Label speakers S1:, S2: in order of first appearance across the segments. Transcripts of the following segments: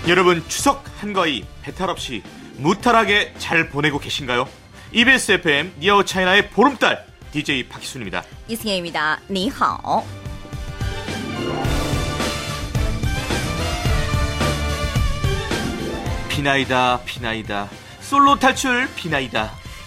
S1: 여러분 추석 한가위 배탈 없이 무탈하게 잘 보내고 계신가요? EBS FM 니아오 차이나의 보름달 DJ 박희순입니다.
S2: 이승혜입니다. 니하오.
S1: 비나이다 비나이다 솔로 탈출 비나이다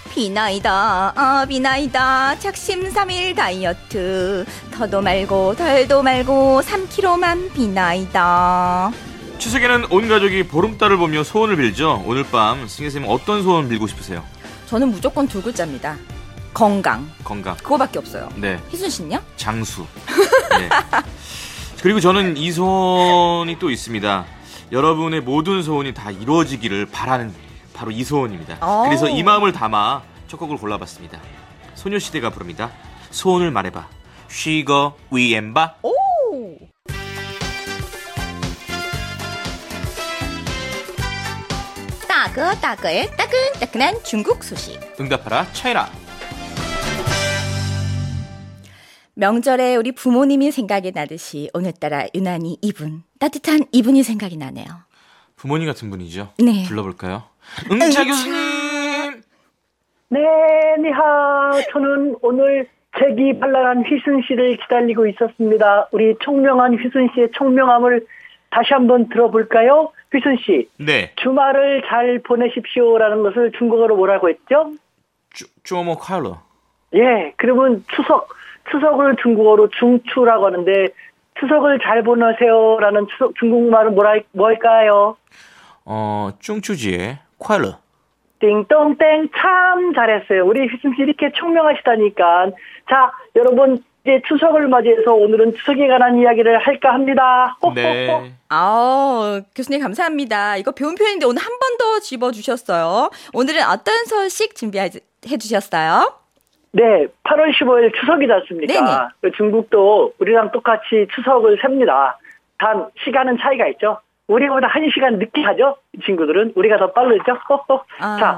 S2: 비나이다 작심삼일 다이어트 더도 말고 덜도 말고 3kg만 비나이다.
S1: 추석에는 온 가족이 보름달을 보며 소원을 빌죠. 오늘 밤 승혜쌤은 어떤 소원 빌고 싶으세요?
S2: 저는 무조건 두 글자입니다. 건강. 그거밖에 없어요.
S1: 네.
S2: 희순 씨는요?
S1: 장수. 네. 그리고 저는 이 소원이 또 있습니다. 여러분의 모든 소원이 다 이루어지기를 바라는 바로 이 소원입니다. 그래서 이 마음을 담아 첫 곡을 골라봤습니다. 소녀시대가 부릅니다. 소원을 말해봐. 쉬거 위엠바.
S2: 오. 따그의 따끈따끈한 중국 소식.
S1: 응답하라 차이나.
S2: 명절에 우리 부모님이 생각이 나듯이 오늘따라 유난히 따뜻한 이분이 생각이 나네요.
S1: 부모님 같은 분이죠.
S2: 네.
S1: 불러볼까요? 응차 교수님.
S3: 네, 니하오. 저는 오늘 재기 발랄한 휘순 씨를 기다리고 있었습니다. 우리 총명한 휘순 씨의 총명함을 다시 한번 들어볼까요? 휘순 씨.
S1: 네.
S3: 주말을 잘 보내십시오라는 것을 중국어로 뭐라고 했죠?
S1: 쪼모 칼러.
S3: 예, 그러면 추석을 중국어로 중추라고 하는데 추석을 잘 보내세요라는 중국말은 뭘까요?
S1: 중추지에 콰러.
S3: 띵동땡 참 잘했어요. 우리 휘순 씨 이렇게 총명하시다니까. 자, 여러분 이제 추석을 맞이해서 오늘은 추석에 관한 이야기를 할까 합니다.
S1: 네.
S2: 교수님 감사합니다. 이거 배운 표현인데 오늘 한 번 더 집어주셨어요. 오늘은 어떤 소식 준비해 주셨어요?
S3: 네, 8월 15일 추석이지 않습니까? 중국도 우리랑 똑같이 추석을 셉니다. 단 시간은 차이가 있죠. 우리보다 1시간 늦게 하죠. 이 친구들은 우리가 더 빠르죠. 자,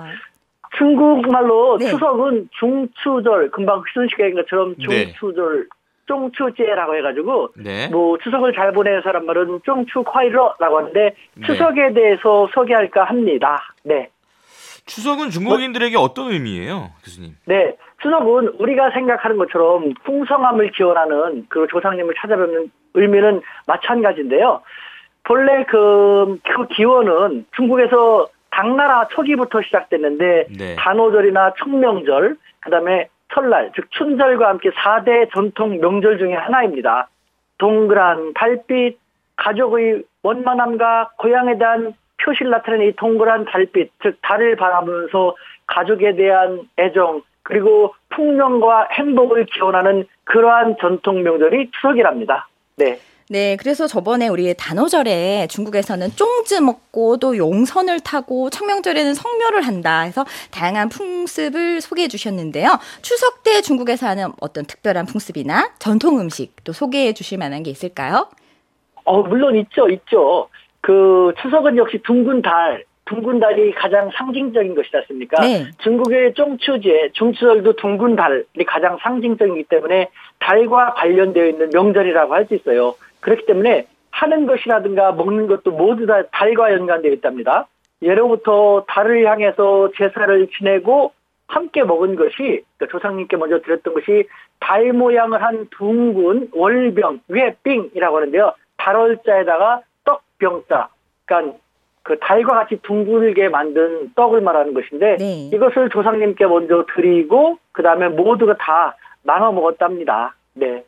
S3: 중국말로
S2: 네.
S3: 추석은 중추절, 금방 휘순 씨가 얘기한 것처럼 중추절, 쫑추제라고 해가지고
S1: 네.
S3: 뭐 추석을 잘 보내는 사람 말은 쫑추콰이러라고 하는데 추석에 대해서 소개할까 합니다. 네.
S1: 추석은 중국인들에게 어떤 의미예요, 교수님?
S3: 네, 추석은 우리가 생각하는 것처럼 풍성함을 기원하는 그 조상님을 찾아뵙는 의미는 마찬가지인데요. 본래 그 기원은 중국에서 당나라 초기부터 시작됐는데
S1: 네.
S3: 단오절이나 청명절, 그다음에 설날, 즉 춘절과 함께 4대 전통 명절 중에 하나입니다. 동그란 달빛, 가족의 원만함과 고향에 대한 표시를 나타내는 이 동그란 달빛, 즉 달을 바라보면서 가족에 대한 애정, 그리고 풍년과 행복을 기원하는 그러한 전통 명절이 추석이랍니다. 네.
S2: 네, 그래서 저번에 우리 단오절에 중국에서는 쫑즈 먹고 또 용선을 타고 청명절에는 성묘를 한다 해서 다양한 풍습을 소개해 주셨는데요. 추석 때 중국에서 하는 어떤 특별한 풍습이나 전통 음식 또 소개해 주실 만한 게 있을까요?
S3: 물론 있죠. 그 추석은 역시 둥근 달이 가장 상징적인 것이지 않습니까?
S2: 네.
S3: 중국의 쫑추제, 중추절도 둥근 달이 가장 상징적이기 때문에 달과 관련되어 있는 명절이라고 할 수 있어요. 그렇기 때문에 하는 것이라든가 먹는 것도 모두 다 달과 연관되어 있답니다. 예로부터 달을 향해서 제사를 지내고 함께 먹은 것이, 조상님께 먼저 드렸던 것이 달 모양을 한 둥근 월병, 위에 삥이라고 하는데요. 달월자에다가 떡병자, 그러니까 그 달과 같이 둥글게 만든 떡을 말하는 것인데
S2: 네.
S3: 이것을 조상님께 먼저 드리고 그 다음에 모두가 다 나눠 먹었답니다. 네.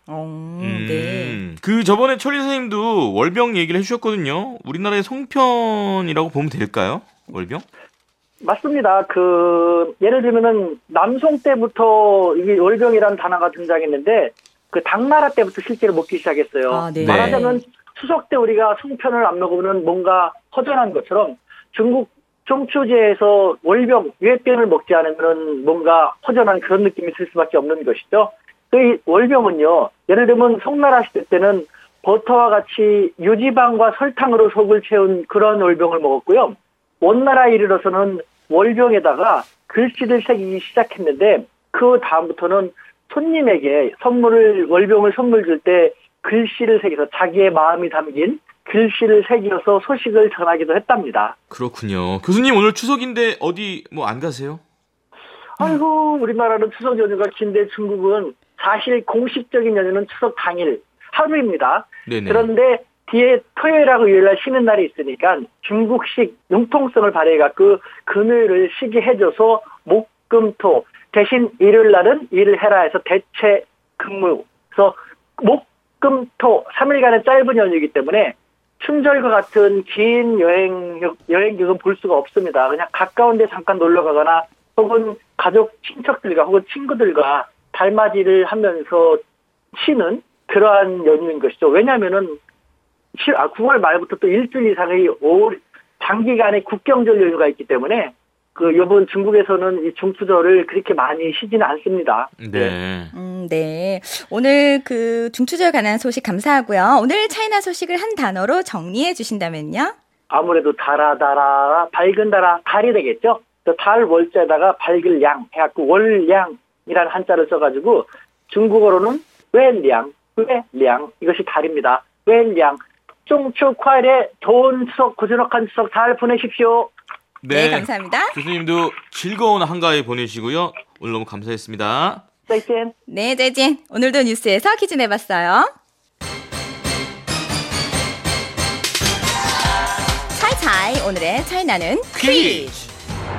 S2: 네.
S1: 그 저번에 천리 선생님도 월병 얘기를 해주셨거든요. 우리나라의 송편이라고 보면 될까요? 월병?
S3: 맞습니다. 예를 들면은 남송 때부터 이게 월병이라는 단어가 등장했는데 그 당나라 때부터 실제로 먹기 시작했어요.
S2: 네.
S3: 말하자면 추석 때 우리가 송편을 안 먹으면 뭔가 허전한 것처럼 중국 쫑추제에서 월병, 유해병을 먹지 않으면 뭔가 허전한 그런 느낌이 들 수밖에 없는 것이죠. 이 월병은요, 예를 들면 송나라 시대 때는 버터와 같이 유지방과 설탕으로 속을 채운 그런 월병을 먹었고요. 원나라에 이르러서는 월병에다가 글씨를 새기기 시작했는데 그 다음부터는 손님에게 월병을 선물 줄 때 글씨를 새겨서 자기의 마음이 담긴 글씨를 새겨서 소식을 전하기도 했답니다.
S1: 그렇군요. 교수님 오늘 추석인데 어디 뭐 안 가세요?
S3: 아이고, 우리나라는 추석 연휴가 긴데 중국은 사실 공식적인 연휴는 추석 당일 하루입니다.
S1: 네네.
S3: 그런데 뒤에 토요일하고 일요일날 쉬는 날이 있으니까 중국식 융통성을 발휘해갖고 금요일을 쉬게 해줘서 목, 금, 토 대신 일요일날은 일을 해라 해서 대체 근무. 그래서 목, 금, 토 3일간의 짧은 연휴이기 때문에 춘절과 같은 긴 여행객은 볼 수가 없습니다. 그냥 가까운 데 잠깐 놀러 가거나 혹은 가족, 친척들과 혹은 친구들과 달맞이를 하면서 쉬는 그러한 연휴인 것이죠. 왜냐하면은 9월 말부터 또 일주일 이상의 장기간의 국경절 연휴가 있기 때문에 이번 중국에서는 이 중추절을 그렇게 많이 쉬지는 않습니다.
S1: 네.
S2: 네. 오늘 중추절 관한 소식 감사하고요. 오늘 차이나 소식을 한 단어로 정리해 주신다면요?
S3: 아무래도 달아달아, 밝은 달이 되겠죠. 달 월자에다가 밝을 양 해갖고 월량이라는 한자를 써가지고 중국어로는 웰량 이것이 달입니다. 웰량. 중추快乐 좋은 추석, 고즈넉한 추석 잘 보내십시오.
S2: 네, 감사합니다.
S1: 교수님도 즐거운 한가위 보내시고요. 오늘 너무 감사했습니다.
S3: 짜이젠.
S2: 네, 짜이젠. 오늘도 뉴스에서 퀴즈 내봤어요. 차이차이 오늘의 차이나는 퀴즈.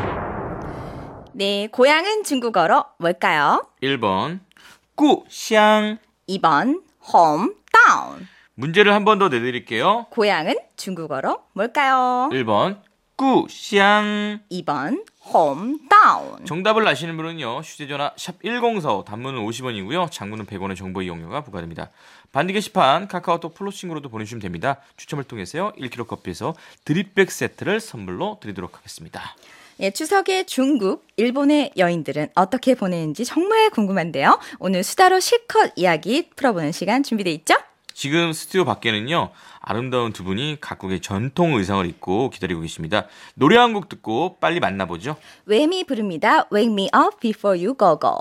S2: 네, 고향은 중국어로 뭘까요?
S1: 1번 꾸샹,
S2: 2번 홈타운.
S1: 문제를 한 번 더 내드릴게요.
S2: 고향은 중국어로 뭘까요?
S1: 1번 꾸샹,
S2: 2번 홈타운.
S1: 정답을 아시는 분은요, 휴대전화 샵 1045, 단문은 50원이고요 장문은 100원의 정보 이용료가 부과됩니다. 반디 게시판 카카오톡 플로싱으로도 보내주시면 됩니다. 추첨을 통해서요 1kg 커피에서 드립백 세트를 선물로 드리도록 하겠습니다.
S2: 예, 추석에 중국, 일본의 여인들은 어떻게 보내는지 정말 궁금한데요. 오늘 수다로 실컷 이야기 풀어보는 시간 준비돼 있죠?
S1: 지금 스튜디오 밖에는요, 아름다운 두 분이 각국의 전통 의상을 입고 기다리고 계십니다. 노래 한 곡 듣고 빨리 만나보죠.
S2: 웸이 부릅니다. Wake me up before you go go.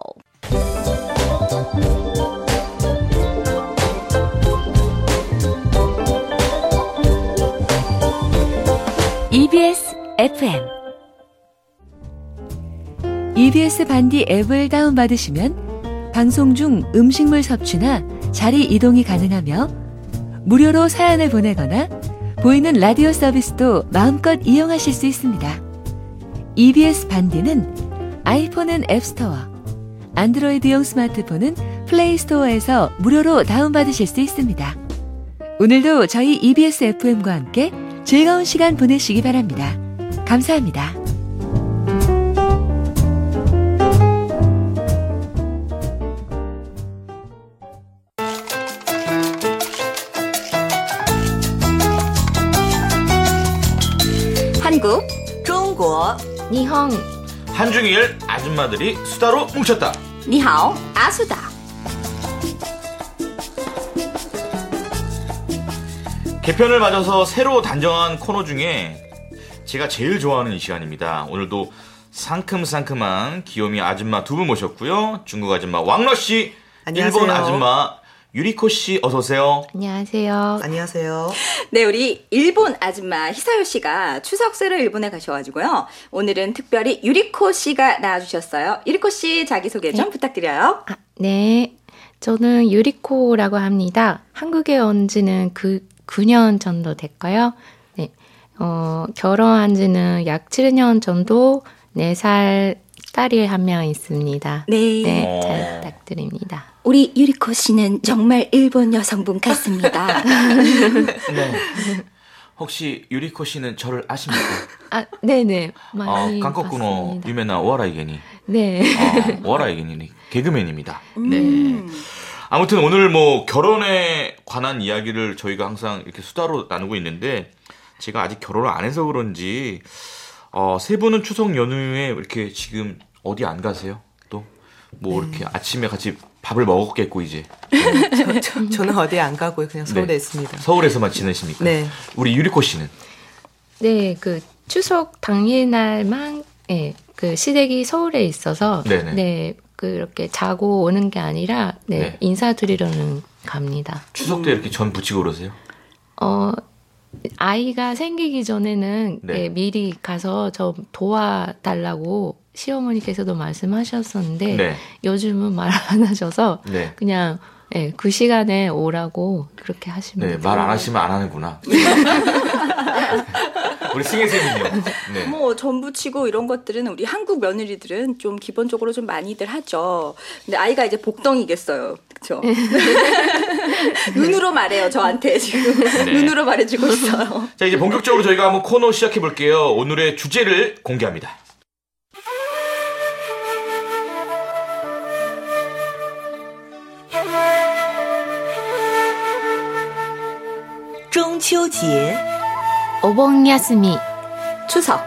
S4: EBS FM EBS 반디 앱을 다운받으시면 방송 중 음식물 섭취나 자리 이동이 가능하며 무료로 사연을 보내거나 보이는 라디오 서비스도 마음껏 이용하실 수 있습니다. EBS 반디는 아이폰은 앱스토어, 안드로이드용 스마트폰은 플레이스토어에서 무료로 다운받으실 수 있습니다. 오늘도 저희 EBS FM과 함께 즐거운 시간 보내시기 바랍니다. 감사합니다.
S2: 한국,
S5: 중국,
S4: 니홍,
S1: 한중일 아줌마들이 수다로 뭉쳤다.
S2: 니하오, 아수다.
S1: 개편을 맞아서 새로 단정한 코너 중에 제가 제일 좋아하는 이 시간입니다. 오늘도 상큼상큼한 귀요미 아줌마 두 분 모셨고요. 중국 아줌마 왕러씨, 일본 아줌마 유리코씨 어서오세요.
S4: 안녕하세요.
S5: 안녕하세요.
S2: 네, 우리 일본 아줌마 히사요 씨가 추석세로 일본에 가셔가지고요. 오늘은 특별히 유리코 씨가 나와주셨어요. 유리코 씨 자기소개 좀 부탁드려요.
S6: 네, 저는 유리코라고 합니다. 한국에 온 지는 9년 정도 됐고요. 네, 결혼한 지는 약 7년 정도 4살 딸이 한 명 있습니다.
S2: 네.
S6: 잘 부탁드립니다.
S2: 우리 유리코 씨는 정말 일본 여성분 같습니다.
S1: 네. 혹시 유리코 씨는 저를 아십니까?
S6: 아, 네네. 많이
S1: 한국군어
S6: 봤습니다.
S1: 유명한 오하라이게니.
S6: 네.
S1: 오하라이게니 개그맨입니다. 네. 아무튼 오늘 뭐 결혼에 관한 이야기를 저희가 항상 이렇게 수다로 나누고 있는데 제가 아직 결혼을 안 해서 그런지 세 분은 추석 연휴에 이렇게 지금 어디 안 가세요? 또 뭐 이렇게 아침에 같이 밥을 먹었겠고 이제.
S5: 저는 어디 안 가고요. 그냥 서울에
S1: 네.
S5: 있습니다.
S1: 서울에서만 지내십니까?
S5: 네.
S1: 우리 유리코 씨는?
S6: 네, 추석 당일날만 시댁이 서울에 있어서
S1: 네네.
S6: 네, 그렇게 자고 오는 게 아니라
S1: 네.
S6: 인사드리러는 갑니다.
S1: 추석 때 이렇게 전 부치고 그러세요?
S6: 아이가 생기기 전에는
S1: 네.
S6: 예, 미리 가서 저 도와달라고 시어머니께서도 말씀하셨었는데
S1: 네.
S6: 요즘은 말 안 하셔서
S1: 네.
S6: 그냥 예, 그 시간에 오라고 그렇게 하시면
S1: 네,
S6: 돼요.
S1: 말 안 하시면 안 하는구나. 우리 승혜쌤은요? 네.
S2: 뭐 전부치고 이런 것들은 우리 한국 며느리들은 좀 기본적으로 좀 많이들 하죠. 근데 아이가 이제 복덩이겠어요. 그렇죠? 눈으로 말해요. 저한테 지금
S1: 네.
S2: 눈으로 말해주고 있어요.
S1: 자, 이제 본격적으로 저희가 한번 코너 시작해 볼게요. 오늘의 주제를 공개합니다.
S5: 中秋节
S6: 오봉야스미
S2: 추석.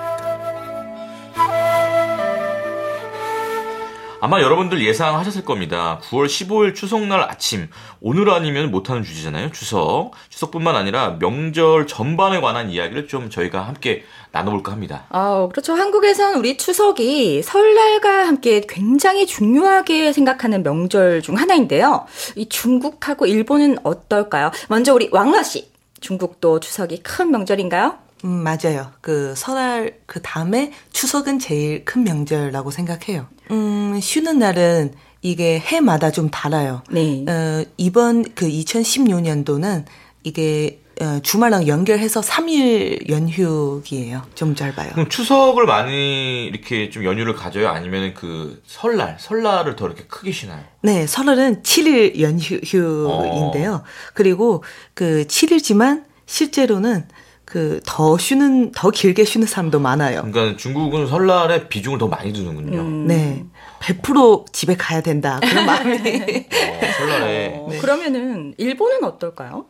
S1: 아마 여러분들 예상하셨을 겁니다. 9월 15일 추석날 아침, 오늘 아니면 못하는 주제잖아요. 추석. 추석뿐만 아니라 명절 전반에 관한 이야기를 좀 저희가 함께 나눠볼까 합니다.
S2: 그렇죠. 한국에선 우리 추석이 설날과 함께 굉장히 중요하게 생각하는 명절 중 하나인데요. 이 중국하고 일본은 어떨까요? 먼저 우리 왕러 씨. 중국도 추석이 큰 명절인가요?
S5: 맞아요. 그 설날 그 다음에 추석은 제일 큰 명절이라고 생각해요. 쉬는 날은 이게 해마다 좀 달라요.
S2: 네.
S5: 이번 그 2016년도는 이게 주말랑 연결해서 3일 연휴이에요. 좀 짧아요.
S1: 그럼 추석을 많이 이렇게 좀 연휴를 가져요? 아니면 그 설날을 더 이렇게 크게 쉬나요?
S5: 네, 설날은 7일 연휴인데요. 그리고 그 7일지만 실제로는 그 더 길게 쉬는 사람도 많아요.
S1: 그러니까 중국은 설날에 비중을 더 많이 두는군요.
S5: 네. 100% 집에 가야 된다. 그런 마음이.
S1: 설날에.
S2: 그러면은 일본은 어떨까요?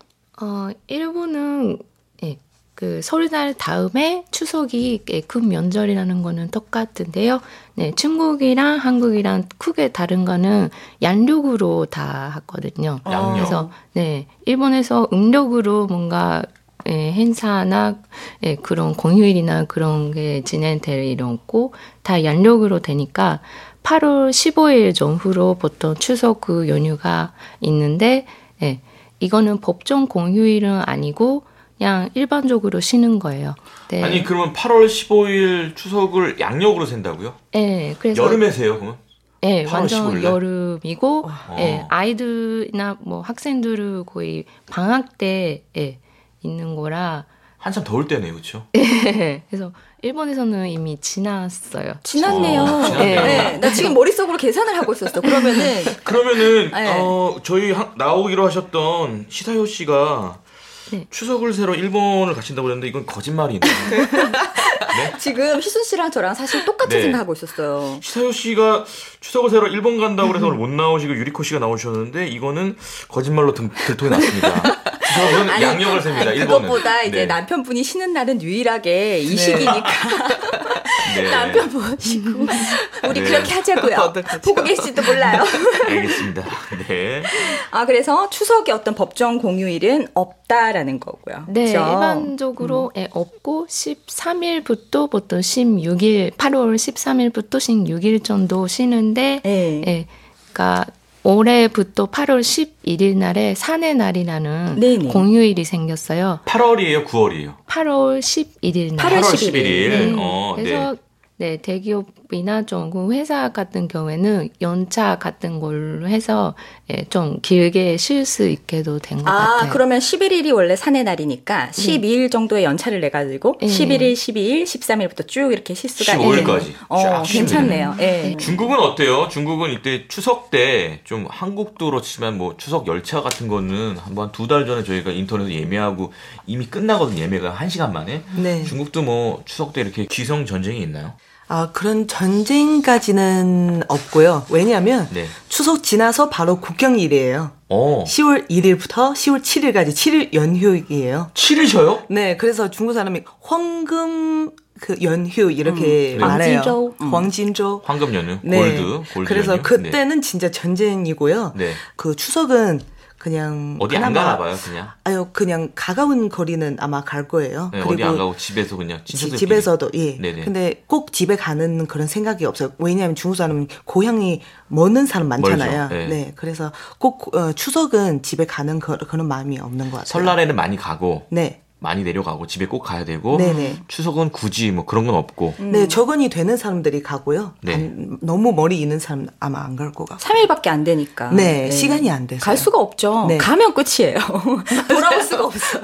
S6: 일본은 예, 그 설날 다음에 추석이 큰 명절이라는 거는 똑같은데요. 네, 중국이랑 한국이랑 크게 다른 거는 양력으로 다 하거든요.
S1: 양력.
S6: 그래서 네, 일본에서 음력으로 뭔가 행사나 그런 공휴일이나 그런 게 진행될 일이 없고 다 양력으로 되니까 8월 15일 전후로 보통 추석 그 연휴가 있는데 이거는 법정 공휴일은 아니고 그냥 일반적으로 쉬는 거예요. 네.
S1: 아니 그러면 8월 15일 추석을 양력으로 센다고요?
S6: 네, 그래서
S1: 여름에 세요 그러면?
S6: 네,
S1: 8월
S6: 완전
S1: 15일 날?
S6: 여름이고 아이들이나 뭐 학생들은 거의 방학 때 있는 거라
S1: 한참 더울 때네요, 그렇죠?
S6: 그래서 일본에서는 이미 지났어요.
S2: 지났네요.
S1: 지났네요.
S2: 네, 나 지금 머릿속으로 계산을 하고 있었어. 그러면은
S1: 네. 저희 나오기로 하셨던 시사요 씨가
S6: 네.
S1: 추석을 새러 일본을 가신다고 그랬는데 이건 거짓말이네요. 네?
S2: 지금 희순 씨랑 저랑 사실 똑같이
S1: 네.
S2: 생각하고 있었어요.
S1: 시사요 씨가 추석을 새러 일본 간다고 그래서 오늘 못 나오시고 유리코 씨가 나오셨는데 이거는 거짓말로 들통이 났습니다. 추석은 양력을 셉니다. 일본은.
S2: 그것보다 이제
S1: 네.
S2: 남편분이 쉬는 날은 유일하게 이 시기니까
S1: 네.
S2: 남편분 쉬고 우리
S1: 네.
S2: 그렇게 하자고요. 보고 계실지도 몰라요.
S1: 알겠습니다. 네.
S2: 그래서 추석의 어떤 법정 공휴일은 없다라는 거고요.
S6: 네,
S2: 그렇죠?
S6: 일반적으로 없고 13일부터 보통 16일, 8월 13일부터 16일 정도 쉬는데,
S2: 네.
S6: 그러니까 올해부터 8월 11일 날에 산의 날이라는
S2: 네네.
S6: 공휴일이 생겼어요.
S1: 8월이에요, 9월이에요?
S6: 8월 11일 날.
S2: 8월
S1: 8월
S2: 11일.
S1: 11일.
S6: 네. 그래서 네, 대기업이나 좀 회사 같은 경우에는 연차 같은 걸로 해서 좀 길게 쉴 수 있게도 된 것 같아요.
S2: 그러면 11일이 원래 산의 날이니까 12일 정도의 연차를 내가지고 11일, 12일, 13일부터 쭉 이렇게 쉴 수가
S1: 15일까지 쫙 쉬면
S2: 괜찮네요. 예.
S1: 중국은 어때요? 중국은 이때 추석 때 좀 한국도 그렇지만 뭐 추석 열차 같은 거는 한번 2달 전에 저희가 인터넷에 예매하고 이미 끝나거든요. 예매가 1시간 만에.
S5: 네.
S1: 중국도 뭐 추석 때 이렇게 귀성 전쟁이 있나요?
S5: 그런 전쟁까지는 없고요. 왜냐하면
S1: 네.
S5: 추석 지나서 바로 국경일이에요. 10월 1일부터 10월 7일까지 7일 연휴이에요.
S1: 7일 쉬어요?
S5: 네, 그래서 중국 사람이 황금 그 연휴 이렇게 말해요.
S2: 황진조.
S5: 황진조.
S1: 황금 연휴,
S5: 네.
S1: 골드
S5: 그래서
S1: 연휴.
S5: 그때는 진짜 전쟁이고요.
S1: 네.
S5: 그 추석은 그냥
S1: 어디 안 가나 봐요, 그냥.
S5: 그냥 가까운 거리는 아마 갈 거예요.
S1: 네,
S5: 그리고
S1: 어디 안 가고 집에서 그냥 친척들끼리.
S5: 집에서도 예.
S1: 네네.
S5: 근데 꼭 집에 가는 그런 생각이 없어요. 왜냐하면 중국 사람은 고향이 먼 사람 많잖아요.
S1: 멀죠. 네.
S5: 네. 그래서 꼭 추석은 집에 가는 그런 마음이 없는 것 같아요.
S1: 설날에는 많이 가고.
S5: 네.
S1: 많이 내려가고 집에 꼭 가야 되고
S5: 네네.
S1: 추석은 굳이 뭐 그런 건 없고.
S5: 네, 적응이 되는 사람들이 가고요.
S1: 네.
S5: 너무 멀리 있는 사람 아마 안 갈 것 같고.
S2: 3일밖에 안 되니까.
S5: 네, 시간이 안 돼서.
S2: 갈 수가 없죠.
S5: 네.
S2: 가면 끝이에요. 돌아올 수가 없어.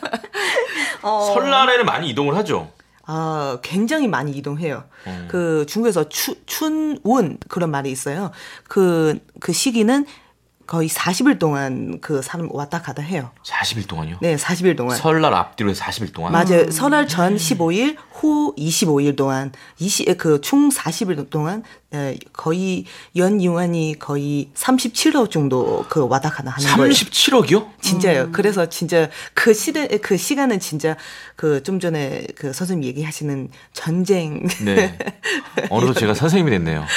S1: 설날에는 많이 이동을 하죠.
S5: 굉장히 많이 이동해요. 그 중국에서 춘운 그런 말이 있어요. 그 시기는 거의 40일 동안 그 사람 왔다 갔다 해요.
S1: 40일 동안요?
S5: 네, 40일 동안.
S1: 설날 앞뒤로 해서 40일 동안?
S5: 맞아요. 설날 전 15일, 후 25일 동안, 총 40일 동안, 거의 연유한이 거의 37억 정도 그 왔다 갔다 하는 거예요.
S1: 37억이요?
S5: 진짜요. 그래서 진짜 그 시간은 진짜 그 좀 전에 그 선생님 얘기하시는 전쟁.
S1: 네. 어느덧 제가 선생님이 됐네요.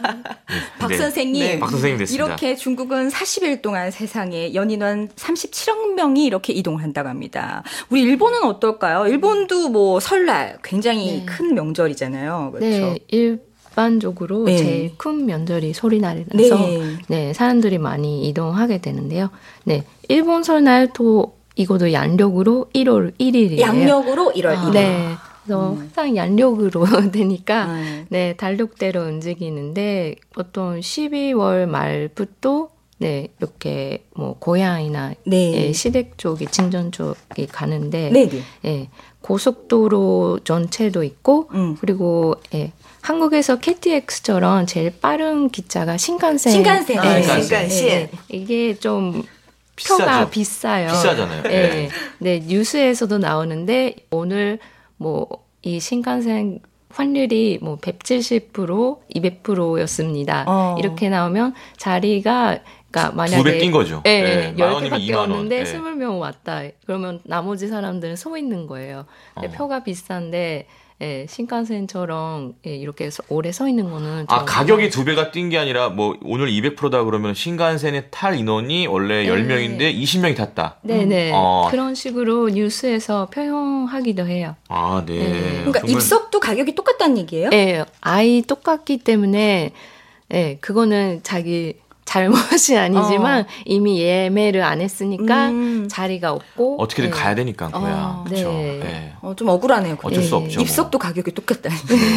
S2: 박
S1: 네.
S2: 선생님.
S5: 네.
S1: 박 선생님 됐습니다.
S2: 이렇게 중국은 40일 동안 세상에 연인원 37억 명이 이렇게 이동을 한다고 합니다. 우리 일본은 어떨까요? 일본도 뭐 설날 굉장히
S6: 네.
S2: 큰 명절이잖아요. 그렇죠?
S6: 네, 일반적으로
S2: 네.
S6: 제일 큰 명절이 설날이라서
S2: 네.
S6: 네, 사람들이 많이 이동하게 되는데요. 네, 일본 설날도 이것도 양력으로 1월 1일이에요.
S2: 양력으로 1월 1일.
S6: 네. 그래서 항상 양력으로 되니까
S2: 네.
S6: 네, 달력대로 움직이는데 보통 12월 말부터 네, 이렇게 뭐 고향이나
S2: 네.
S6: 예, 시댁 쪽이 진전 쪽이 가는데
S2: 네, 네.
S6: 예, 고속도로 전체도 있고 그리고 예, 한국에서 KTX처럼 제일 빠른 기차가 신칸센.
S2: 신칸센.
S6: 예,
S5: 신칸센.
S6: 예, 이게 좀
S1: 비싸죠?
S6: 표가 비싸요.
S1: 비싸잖아요.
S6: 예.
S1: 네.
S6: 네, 뉴스에서도 나오는데 오늘 뭐 이 신칸센 환율이 뭐 170%, 200%였습니다. 이렇게 나오면 자리가 그러니까 만약에
S1: 2배 뛴 거죠.
S6: 예,
S1: 네, 10,000 원이면
S6: 10개밖에
S1: 2만 원.
S6: 없는데
S1: 네.
S6: 20명 왔다. 그러면 나머지 사람들은 서 있는 거예요. 근데 표가 비싼데 예, 신칸센처럼 예, 이렇게 오래 서 있는 거는 좀
S1: 가격이 2배가 뛴 게 아니라 뭐 오늘 200%다 그러면 신간센에 탈 인원이 원래 10명인데 20명이 탔다.
S6: 네네. 그런 식으로 뉴스에서 표현하기도 해요.
S1: 아, 네.
S2: 그러니까
S1: 정말
S2: 입석도 가격이 똑같다는 얘기예요?
S6: 예, 아이 똑같기 때문에 예, 그거는 자기 잘못이 아니지만 이미 예매를 안 했으니까 자리가 없고
S1: 어떻게든
S6: 예.
S1: 가야 되니까 그거야. 그렇죠.
S6: 네.
S1: 네.
S2: 좀 억울하네요.
S1: 어쩔 수 없죠.
S2: 입석도 가격이 똑같다니.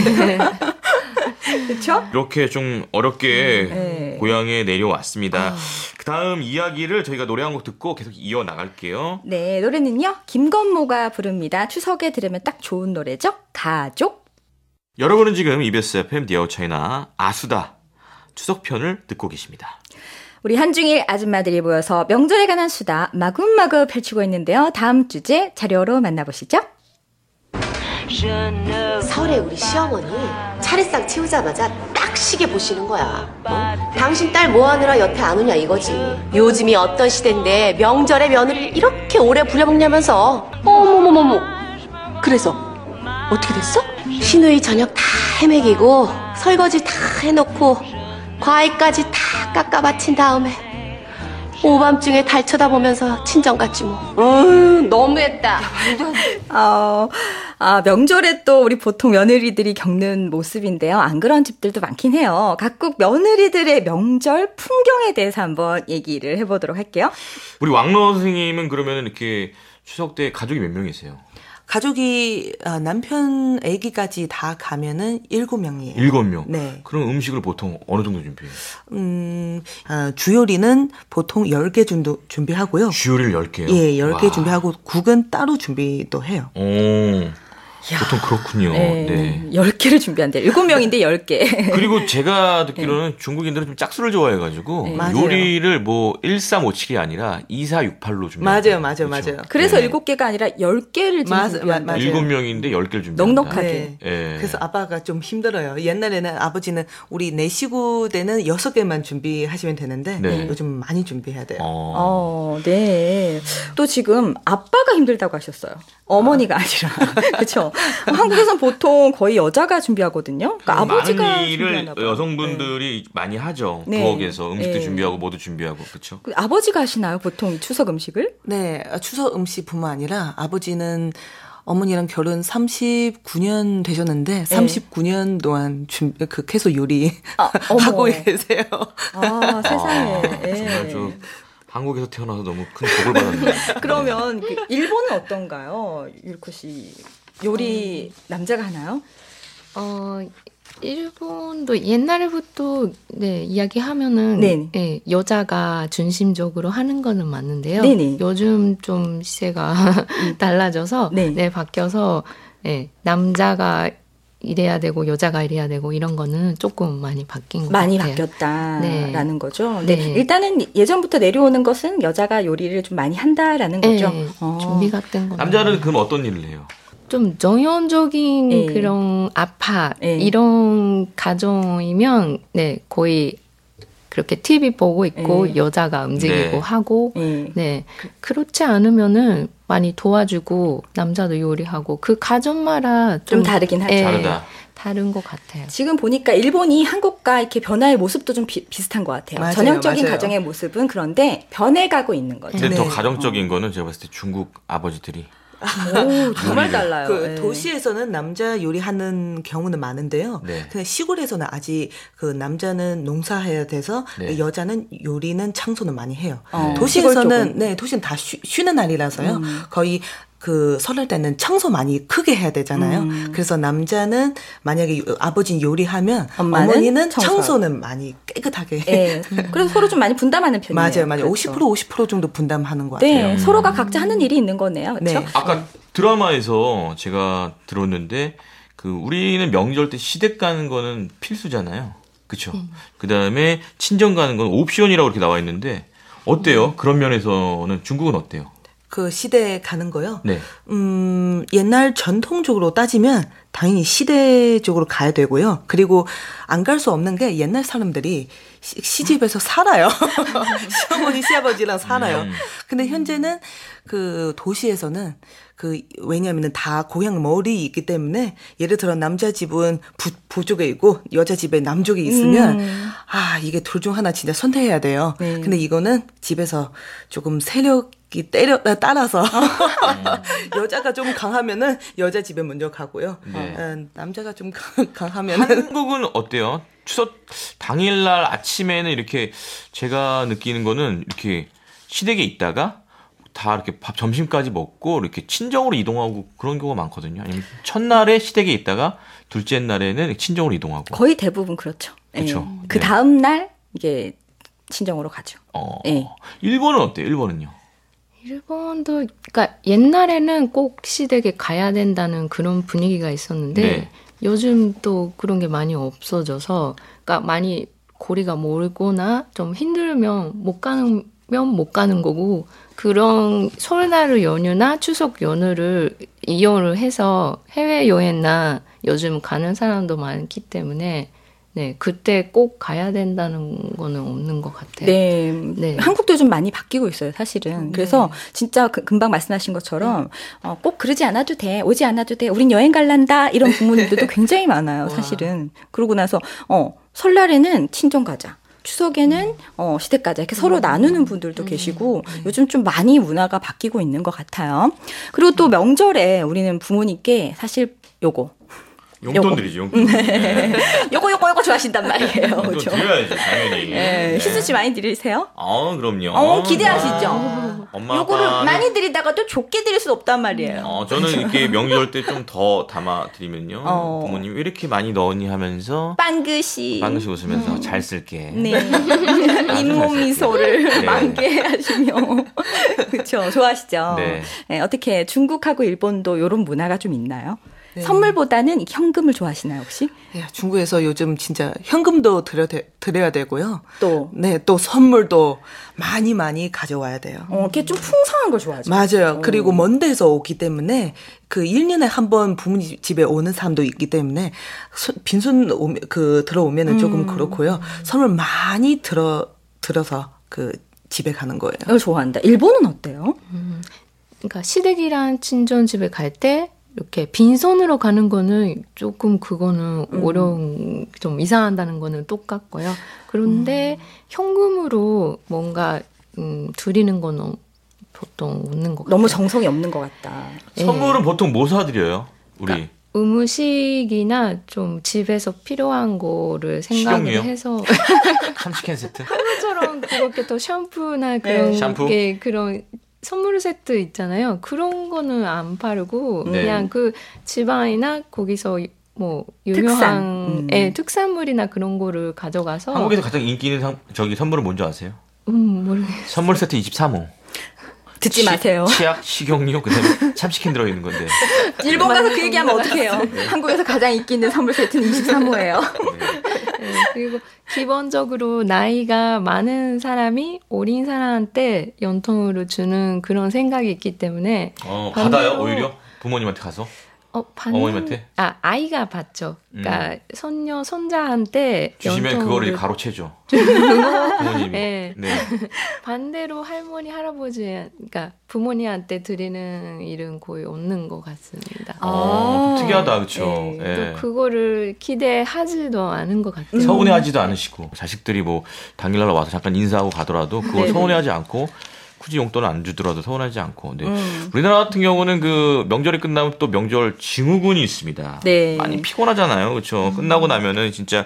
S2: 그렇죠?
S1: 이렇게 좀 어렵게
S2: 네.
S1: 고향에 내려왔습니다. 그 다음 이야기를 저희가 노래 한 곡 듣고 계속 이어나갈게요.
S2: 네, 노래는요. 김건모가 부릅니다. 추석에 들으면 딱 좋은 노래죠. 가족.
S1: 여러분은 지금 EBS FM 디어 차이나 아수다 추석편을 듣고 계십니다.
S2: 우리 한중일 아줌마들이 모여서 명절에 관한 수다 마구마구 펼치고 있는데요. 다음 주제 자료로 만나보시죠.
S7: 설에 우리 시어머니 차례상 치우자마자 딱 시계 보시는 거야. 당신 딸 뭐하느라 여태 안 오냐 이거지. 요즘이 어떤 시대인데 명절에 며느리를 이렇게 오래 부려먹냐면서. 어머머머머. 그래서 어떻게 됐어? 시누이 저녁 다 헤매기고 설거지 다 해놓고 과일까지 다 깎아 바친 다음에 오밤중에 달 쳐다보면서 친정 갔지 뭐. 너무했다.
S2: 명절에 또 우리 보통 며느리들이 겪는 모습인데요. 안 그런 집들도 많긴 해요. 각국 며느리들의 명절 풍경에 대해서 한번 얘기를 해보도록 할게요.
S1: 우리 왕로 선생님은 그러면 이렇게 추석 때 가족이 몇 명이세요?
S5: 가족이 남편 아기까지 다 가면은 7명이에요.
S1: 7명?
S5: 네.
S1: 그럼 음식을 보통 어느 정도 준비해요?
S5: 주요리는 보통 10개 정도 준비하고요.
S1: 주요리를 10개요?
S5: 예, 10개
S1: 와.
S5: 준비하고 국은 따로 준비도 해요.
S1: 오, 보통 그렇군요. 네.
S2: 10개를 준비한대요. 7명인데 10개.
S1: 그리고 제가 듣기로는 중국인들은 좀 짝수를 좋아해가지고
S5: 맞아요.
S1: 요리를 뭐 1357이 아니라 2468로 준비해요.
S5: 맞아요.
S2: 그래서
S1: 네.
S2: 7개가 아니라 10개를 준비한다.
S5: 맞아요.
S1: 7명인데 10개를 준비한다.
S2: 넉넉하게.
S1: 예.
S5: 그래서 아빠가 좀 힘들어요. 옛날에는 아버지는 우리 4식구 때는 6개만 준비하시면 되는데
S1: 네.
S5: 요즘 많이 준비해야 돼요.
S2: 네. 또 지금 아빠가 힘들다고 하셨어요. 어머니가 아니라. 그렇죠. 한국에선 보통 거의 여자가 준비하거든요. 그러니까 아버지가
S1: 많은 일을
S2: 준비하나 봐요.
S1: 여성분들이 많이 하죠.
S2: 네.
S1: 부엌에서 음식도
S2: 네.
S1: 준비하고 뭐도 준비하고 그렇죠.
S2: 그 아버지가 하시나요? 보통 추석 음식을?
S5: 네, 추석 음식뿐만 아니라 아버지는 어머니랑 결혼 39년 되셨는데 39년 동안 계속 요리 하고 계세요.
S2: 세상에.
S1: 정말 저 한국에서 태어나서 너무 큰 복을 받았네요.
S2: 그러면 그 일본은 어떤가요? 유리코 씨 요리 남자가 하나요?
S6: 일본도 옛날부터 네, 이야기하면은 네, 여자가 중심적으로 하는 거는 맞는데요.
S2: 네네.
S6: 요즘 좀 시세가 달라져서 네, 바뀌어서 네, 남자가 이래야 되고 여자가 이래야 되고 이런 거는 조금 많이 바뀐 것
S2: 많이
S6: 같아요.
S2: 바뀌었다라는
S6: 네.
S2: 거죠.
S6: 네.
S2: 일단은 예전부터 내려오는 것은 여자가 요리를 좀 많이 한다라는 거죠.
S6: 네, 준비 같은 거.
S1: 남자는 그럼 어떤 일을 해요?
S6: 좀 정형적인 그런 아파 이런 가정이면 네 거의 그렇게 TV 보고 있고 여자가 움직이고 하고 네 그렇지 않으면은 많이 도와주고 남자도 요리하고 그 가정마다
S2: 좀 다르긴 하죠.
S1: 다르다.
S6: 다른 것 같아요.
S2: 지금 보니까 일본이 한국과 이렇게 변화의 모습도 좀 비슷한 것 같아요.
S5: 맞아요,
S2: 전형적인
S5: 맞아요.
S2: 가정의 모습은 그런데 변해가고 있는 거죠.
S1: 근데 더
S5: 네.
S1: 가정적인 거는 제가 봤을 때 중국 아버지들이
S2: 오, 정말 달라요.
S5: 그
S2: 네.
S5: 도시에서는 남자 요리하는 경우는 많은데요.
S1: 네.
S5: 근데 시골에서는 아직 그 남자는 농사해야 돼서
S1: 네.
S5: 여자는 요리는 청소는 많이 해요.
S2: 시골
S5: 도시에서는
S2: 쪽은.
S5: 네, 도시는 다 쉬는 날이라서요. 거의 그 설날 때는 청소 많이 크게 해야 되잖아요. 그래서 남자는 만약에 아버지 요리하면 어머니는 청소는 많이 깨끗하게 해.
S2: 네. 그래서 서로 좀 많이 분담하는 편이에요.
S5: 맞아요.
S2: 그렇죠.
S5: 50% 정도 분담하는 것
S2: 네,
S5: 같아요.
S2: 서로가 각자 하는 일이 있는 거네요. 그렇죠?
S5: 네.
S1: 아까 드라마에서 제가 들었는데 그 우리는 명절 때 시댁 가는 거는 필수잖아요. 그렇죠? 그다음에 친정 가는 건 옵션이라고 이렇게 나와 있는데 어때요? 그런 면에서는 중국은 어때요?
S5: 그 시대 가는 거요?
S1: 네.
S5: 옛날 전통적으로 따지면 당연히 시대적으로 가야 되고요. 그리고 안 갈 수 없는 게 옛날 사람들이 시집에서 살아요. 시어머니, 시아버지랑 살아요. 근데 현재는 그 도시에서는 그 왜냐하면은 다 고향 멀리 있기 때문에 예를 들어 남자 집은 부족에 있고 여자 집에 남족에 있으면 아 이게 둘 중 하나 진짜 선택해야 돼요. 근데 이거는 집에서 조금 세력이 따라서 여자가 좀 강하면은 여자 집에 먼저 가고요. 남자가 좀 강하면은
S1: 한국은 어때요? 추석 당일날 아침에는 이렇게 제가 느끼는 거는 이렇게 시댁에 있다가 다 이렇게 밥 점심까지 먹고 이렇게 친정으로 이동하고 그런 경우가 많거든요. 아니면 첫날에 시댁에 있다가 둘째 날에는 친정으로 이동하고.
S2: 거의 대부분 그렇죠.
S1: 그렇죠.
S2: 네. 그
S1: 네.
S2: 다음 날 이게 친정으로 가죠. 네.
S1: 일본은 어때요? 일본은요?
S6: 일본도 그러니까 옛날에는 꼭 시댁에 가야 된다는 그런 분위기가 있었는데
S1: 네.
S6: 요즘 또 그런 게 많이 없어져서 그러니까 많이 거리가 멀거나 좀 힘들면 못 가는 거고 그런 설날 연휴나 추석 연휴를 이용을 해서 해외 여행나 요즘 가는 사람도 많기 때문에 네 그때 꼭 가야 된다는 거는 없는 것 같아요.
S2: 네.
S6: 네.
S2: 한국도 좀 많이 바뀌고 있어요, 사실은. 그래서 진짜 금방 말씀하신 것처럼 꼭 그러지 않아도 돼, 오지 않아도 돼, 우린 여행 갈란다 이런 부모님들도 굉장히 많아요, 사실은. 그러고 나서 설날에는 친정 가자. 추석에는 시댁 가자 이렇게 서로 나누는 분들도 계시고 요즘 좀 많이 문화가 바뀌고 있는 것 같아요. 그리고 또 명절에 우리는 부모님께 사실 요거
S1: 용돈 드리죠, 용돈. 네.
S2: 요거 좋아하신단 말이에요.
S1: 용돈
S2: 그렇죠?
S1: 드려야죠, 당연히.
S2: 네. 희수 씨 많이 드리세요?
S1: 그럼요.
S2: 기대하시죠?
S1: 엄마,
S2: 요거를
S1: 아빠는-
S2: 많이 드리다가도 좋게 드릴 수 없단 말이에요.
S1: 저는 이렇게 명절 때 좀 더 담아 드리면요. 부모님 왜 이렇게 많이 넣었니 하면서
S2: 빵긋이.
S1: 빵긋이 웃으면서 잘 쓸게.
S2: 네. 잇몸 미소를
S1: 네.
S2: 만개하시며. 그렇죠. 좋아하시죠?
S1: 네.
S2: 네, 어떻게 중국하고 일본도 이런 문화가 좀 있나요? 선물보다는 현금을 좋아하시나요, 혹시?
S5: 예, 중국에서 요즘 진짜 현금도 드려야 되고요.
S2: 또.
S5: 네, 또 선물도 많이 가져와야 돼요.
S2: 이렇게 좀 풍성한 걸 좋아하죠.
S5: 맞아요. 그리고 먼 데서 오기 때문에 그 1년에 한 번 부모님 집에 오는 사람도 있기 때문에 빈손 들어오면은 조금 그렇고요. 선물 많이 들어서 그 집에 가는 거예요.
S2: 이걸 좋아한다. 일본은 어때요?
S6: 그러니까 시댁이랑 친정 집에 갈 때 이렇게 빈손으로 가는 거는 조금 그거는 어려운 좀 이상한다는 거는 똑같고요. 그런데 현금으로 뭔가 드리는 거는 보통 없는 것 같아요.
S2: 너무 정성이 없는 것 같다.
S1: 선물은 보통 뭐 사드려요? 우리.
S6: 그러니까 음식이나 좀 집에서 필요한 거를 생각을
S1: 식용유요?
S6: 해서
S1: 참치캔 세트?
S6: 한국처럼 그렇게 또 샴푸나 그런
S1: 샴푸?
S6: 게 그런 선물 세트 있잖아요. 그런 거는 안 팔고
S1: 네.
S6: 그냥 그 지방이나 거기서 뭐 유명한 특산물이나 그런 거를 가져가서
S1: 한국에서 가장 인기 있는 선물은 뭔지 아세요?
S6: 모르겠어요.
S1: 선물 세트 23호.
S2: 듣지 마세요.
S1: 치약, 식용유, 그다음에 참치캔 들어있는 건데.
S2: 일본 가서 그 얘기하면 어떡해요. 한국에서 가장 인기 있는 선물 세트는 23호예요.
S6: 네, 그리고 기본적으로 나이가 많은 사람이 어린 사람한테 연통으로 주는 그런 생각이 있기 때문에
S1: 받아요? 오히려? 부모님한테 가서? 어머님한테?
S6: 아이가 받죠. 그러니까 손녀, 손자한테
S1: 주시면 그거를 가로채죠. 부모님이.
S6: 네.
S1: 네.
S6: 반대로 할머니, 할아버지, 그러니까 부모님한테 드리는 일은 거의 없는 것 같습니다.
S1: 좀 특이하다, 그렇죠.
S6: 네.
S1: 네.
S6: 또 그거를 기대하지도 않은 것 같아요.
S1: 서운해하지도 않으시고 자식들이 뭐 당일날 와서 잠깐 인사하고 가더라도 그거 서운해하지 않고 굳이 용돈을 안 주더라도 서운하지 않고. 네. 우리나라 같은 경우는 그 명절이 끝나면 또 명절 증후군이 있습니다.
S2: 네.
S1: 많이 피곤하잖아요. 그렇죠. 끝나고 나면은 진짜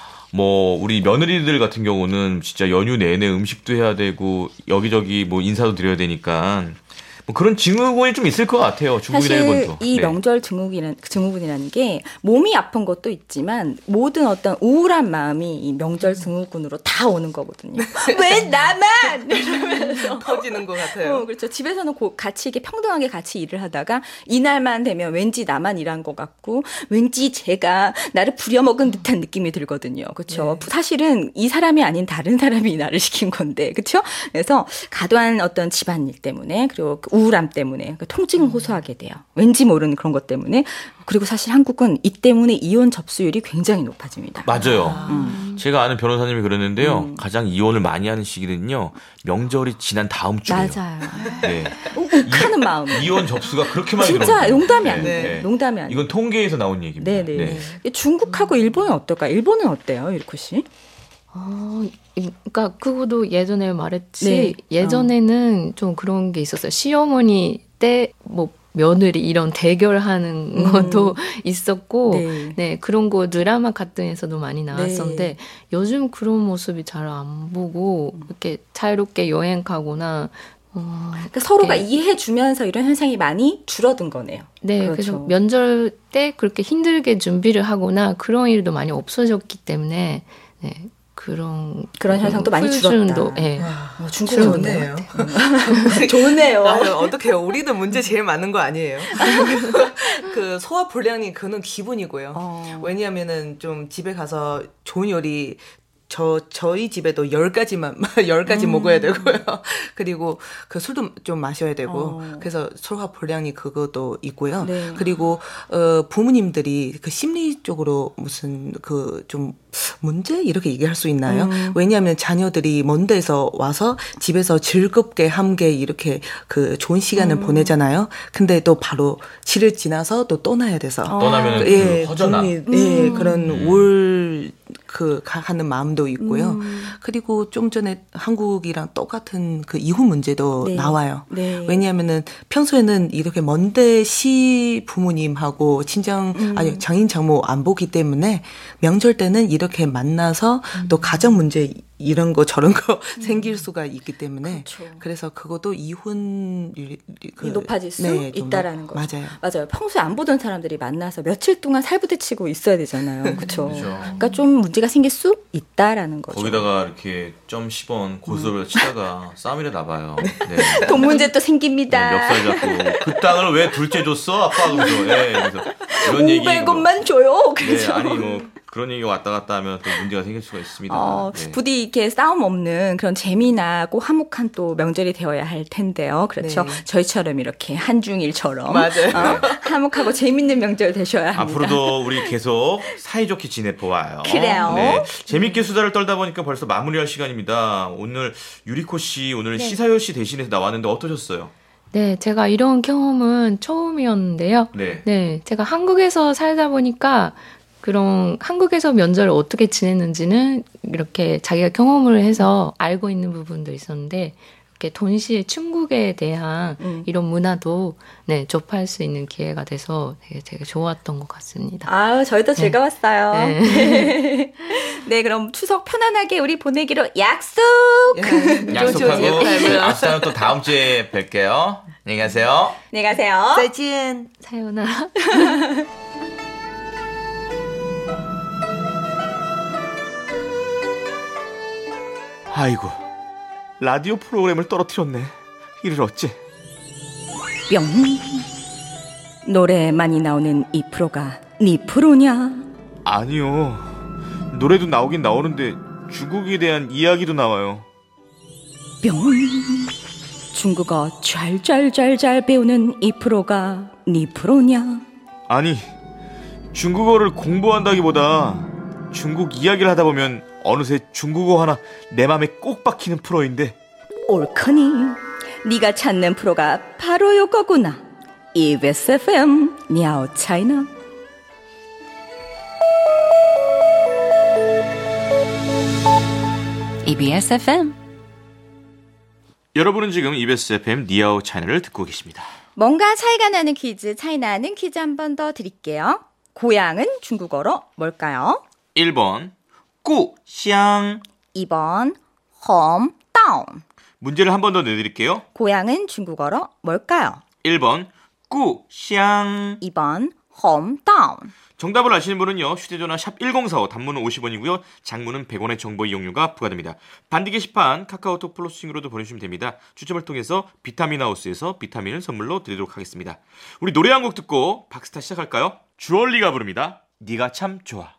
S1: 뭐 우리 며느리들 같은 경우는 진짜 연휴 내내 음식도 해야 되고 여기저기 뭐 인사도 드려야 되니까 뭐 그런 증후군이 좀 있을 것 같아요. 중국이나
S2: 사실
S1: 일본도.
S2: 이
S1: 네.
S2: 명절 증후군이라는 게 몸이 아픈 것도 있지만 모든 어떤 우울한 마음이 이 명절 증후군으로 다 오는 거거든요. 왜 나만! 이러면서
S5: 터지는 것 같아요.
S2: 그렇죠. 집에서는 같이 이렇게 평등하게 같이 일을 하다가 이날만 되면 왠지 나만 일한 것 같고 왠지 제가 나를 부려먹은 듯한 느낌이 들거든요. 그렇죠.
S5: 네.
S2: 사실은 이 사람이 아닌 다른 사람이 나를 시킨 건데, 그렇죠? 그래서 과도한 어떤 집안일 때문에 그리고 우울함 때문에 통증을 호소하게 돼요. 왠지 모르는 그런 것 때문에. 그리고 사실 한국은 이 때문에 이혼 접수율이 굉장히 높아집니다.
S1: 맞아요. 제가 아는 변호사님이 그랬는데요. 가장 이혼을 많이 하는 시기는요. 명절이 지난 다음 주예요.
S2: 맞아요.
S1: 네.
S2: 욱하는 마음.
S1: 이혼 접수가 그렇게 많이
S2: 진짜
S1: 들어오거든요.
S2: 농담이
S1: 네.
S2: 아니에요.
S1: 네.
S2: 농담이 아니에요.
S1: 이건 통계에서 나온 얘기입니다.
S2: 네네. 중국하고 일본은 어떨까요? 일본은 어때요, 유리코 씨?
S6: 그러니까 그것도 예전에 말했지.
S2: 네.
S6: 예전에는 좀 그런 게 있었어요. 시어머니 때 뭐 며느리 이런 대결하는 것도 있었고, 네. 그런 거 드라마 같은 데서도 많이 나왔었는데 요즘 그런 모습이 잘 안 보고 이렇게 자유롭게 여행 가거나.
S2: 그러니까 서로가 이해해주면서 이런 현상이 많이 줄어든 거네요.
S6: 네,
S2: 그렇죠.
S6: 그래서 면접 때 그렇게 힘들게 준비를 하거나 그런 일도 많이 없어졌기 때문에 네, 그런
S2: 현상도 많이 줄었다.
S6: 네.
S2: 중국은
S5: 좋네요.
S2: 좋네요.
S5: 어떡해요. 우리도 문제 제일 많은 거 아니에요? 그 소화 불량이 그는 기분이고요. 왜냐하면은 좀 집에 가서 좋은 요리 저희 집에도 10가지 먹어야 되고요. 그리고 그 술도 좀 마셔야 되고. 그래서 소화 불량이 그것도 있고요.
S2: 네.
S5: 그리고, 부모님들이 그 심리적으로 무슨 좀 문제? 이렇게 얘기할 수 있나요? 왜냐하면 자녀들이 먼 데서 와서 집에서 즐겁게 함께 이렇게 그 좋은 시간을 보내잖아요. 근데 또 바로 7일 지나서 또 떠나야 돼서.
S1: 떠나면 그 허전함.
S5: 그런 하는 마음도 있고요. 그리고 좀 전에 한국이랑 똑같은 그 이혼 문제도 나와요.
S2: 네.
S5: 왜냐하면은 평소에는 이렇게 먼데 시부모님하고 장인 장모 안 보기 때문에 명절 때는 이렇게 만나서 또 가정 문제 이런 거 저런 거 생길 수가 있기 때문에
S2: 그렇죠.
S5: 그래서 그것도 이혼율이
S2: 높아질 수 있다라는 거죠.
S5: 맞아요.
S2: 평소에 안 보던 사람들이 만나서 며칠 동안 살부대치고 있어야 되잖아요. 그렇죠. 그러니까 좀 문제가 생길 수 있다라는 거죠.
S1: 거기다가 이렇게 점 10원 고스톱을 치다가 싸움이나 나봐요. 네.
S2: 돈 문제 또 생깁니다.
S1: 멱살 잡고 그 땅을 왜 둘째 줬어? 아빠 그러면서. 그래서 이런 얘기
S2: 500원만 줘요. 그렇죠.
S1: 아니 뭐 그런 얘기가 왔다 갔다 하면 또 문제가 생길 수가 있습니다.
S2: 부디 이렇게 싸움 없는 그런 재미나고 화목한 또 명절이 되어야 할 텐데요. 그렇죠. 저희처럼 이렇게 한중일처럼 화목하고 재밌는 명절 되셔야 합니다.
S1: 앞으로도 우리 계속 사이좋게 지내보아요.
S2: 그래요.
S1: 네. 재밌게 수다를 떨다 보니까 벌써 마무리할 시간입니다. 오늘 유리코 씨 오늘 시사요 씨 대신해서 나왔는데 어떠셨어요?
S6: 네, 제가 이런 경험은 처음이었는데요. 네, 제가 한국에서 살다 보니까 그런 한국에서 면접을 어떻게 지냈는지는 이렇게 자기가 경험을 해서 알고 있는 부분도 있었는데 이렇게 동시에 중국에 대한 이런 문화도 네, 접할 수 있는 기회가 돼서 되게 좋았던 것 같습니다.
S2: 아, 저희도 즐거웠어요.
S6: 네.
S2: 네, 그럼 추석 편안하게 우리 보내기로 약속!
S8: 약속하고 앞서는 또 다음 주에 뵐게요. 안녕히 가세요.
S2: 네, 가세요.
S5: 再见.
S6: 사요나라.
S1: 아이고, 라디오 프로그램을 떨어뜨렸네. 이를 어째?
S2: 뿅. 노래 많이 나오는 이 프로가 네 프로냐?
S1: 아니요. 노래도 나오긴 나오는데 중국에 대한 이야기도 나와요.
S2: 뿅. 중국어 잘 배우는 이 프로가 네 프로냐?
S1: 아니, 중국어를 공부한다기보다 중국 이야기를 하다 보면 어느새 중국어 하나 내 맘에 꼭 박히는 프로인데.
S2: 옳거니 네가 찾는 프로가 바로 요거구나. EBS FM 니아오 차이나.
S4: EBS FM.
S1: 여러분은 지금 EBS FM 니아오 차이나를 듣고 계십니다.
S2: 뭔가 차이가 나는 퀴즈, 차이 나는 퀴즈 한 번 더 드릴게요. 고향은 중국어로 뭘까요?
S1: 1번故乡.
S2: 2번 홈타운.
S1: 문제를 한 번 더 내드릴게요.
S2: 고향은 중국어로 뭘까요?
S1: 1번 故乡.
S2: 2번 홈타운.
S1: 정답을 아시는 분은요, 휴대전화 샵 1045, 단문은 50원이고요 장문은 100원의 정보 이용료가 부과됩니다. 반디 게시판 카카오톡 플러스층으로도 보내주시면 됩니다. 추첨을 통해서 비타민하우스에서 비타민을 선물로 드리도록 하겠습니다. 우리 노래 한 곡 듣고 박스타 시작할까요? 주얼리가 부릅니다. 네가 참 좋아.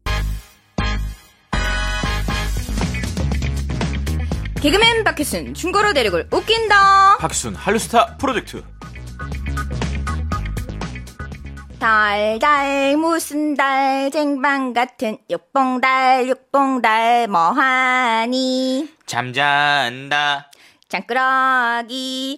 S2: 개그맨 박혜순, 중고로 대륙을 웃긴다.
S1: 박순 한류스타 프로젝트.
S2: 달달 무슨 달, 쟁반 같은 육봉달 뭐하니?
S1: 잠잔다.
S2: 장꾸러기